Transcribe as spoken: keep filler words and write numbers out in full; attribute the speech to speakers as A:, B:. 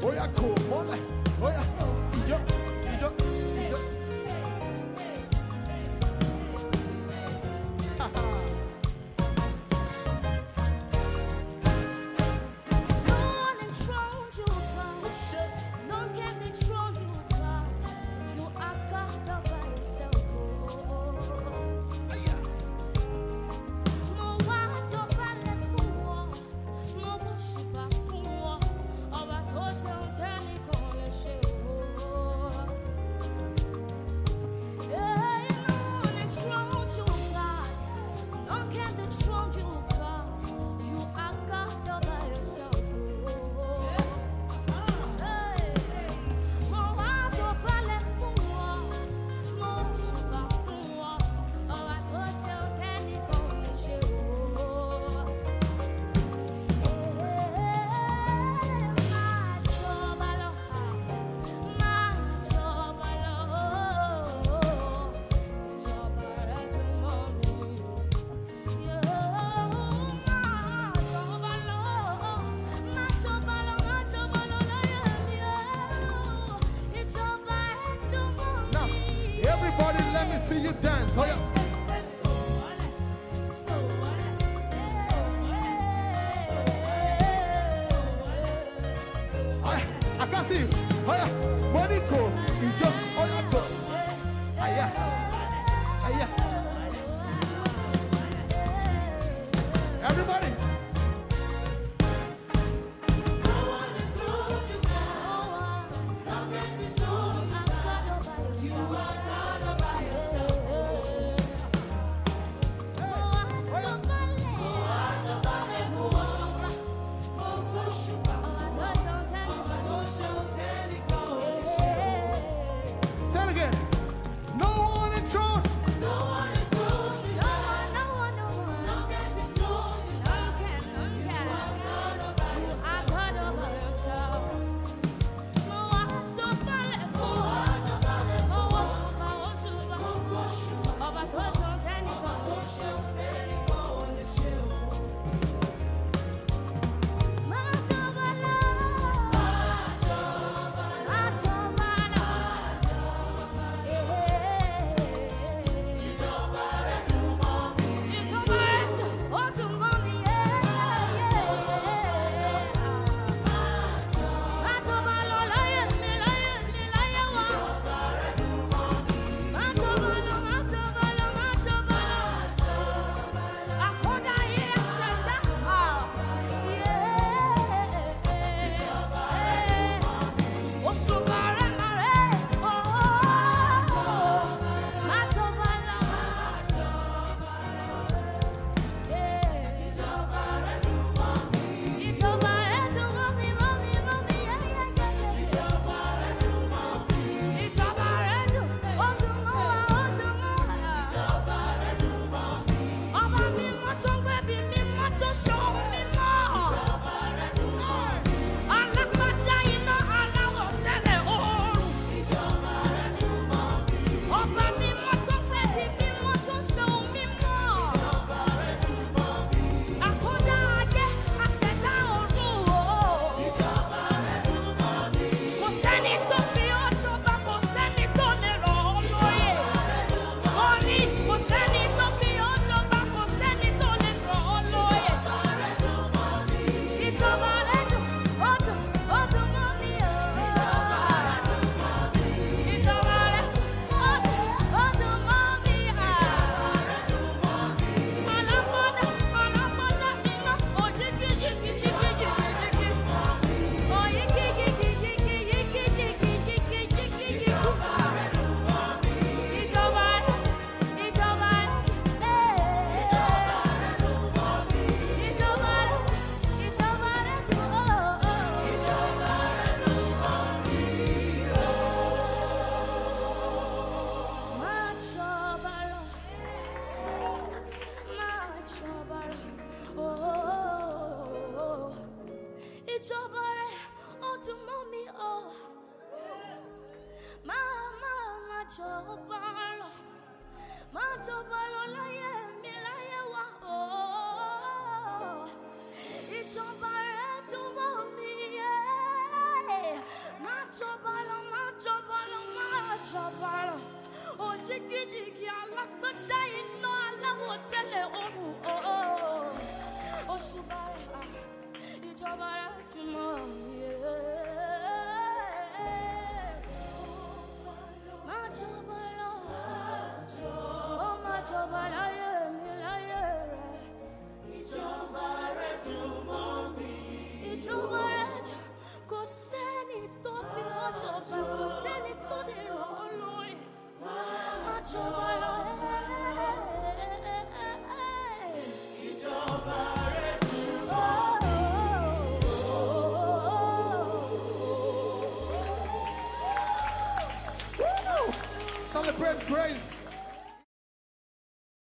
A: Oh yeah, cool. Oh yeah. Ijo, ijo, ijo. Ha ha. See you dance, oh yeah. I, I can see you, oh yeah. Monaco, you just, oh yeah, go. Ah yeah, ah yeah. Everybody.
B: Machobalo, Machobalo, Laye, Milaye, oh, it's your to mommy, yeah. jìgìjìgì alágbádá iná aláwọ̀ tẹ́lẹ̀ ọ̀run òṣùbà rẹ̀ ìjọba rẹ̀ jùmọ̀ máa jọba lọ ó máa jọba láyé mi láyé rẹ̀ ìjọba rẹ̀ jùmọ̀ mi ìjọba rẹ̀ jù kò sẹ́ni tó fi ọjọ́ bá kò sẹ́ni tó lè ràn ọ́ lórí máa jọba lọ ìjọba rẹ̀ jùmọ̀
A: Celebrate grace.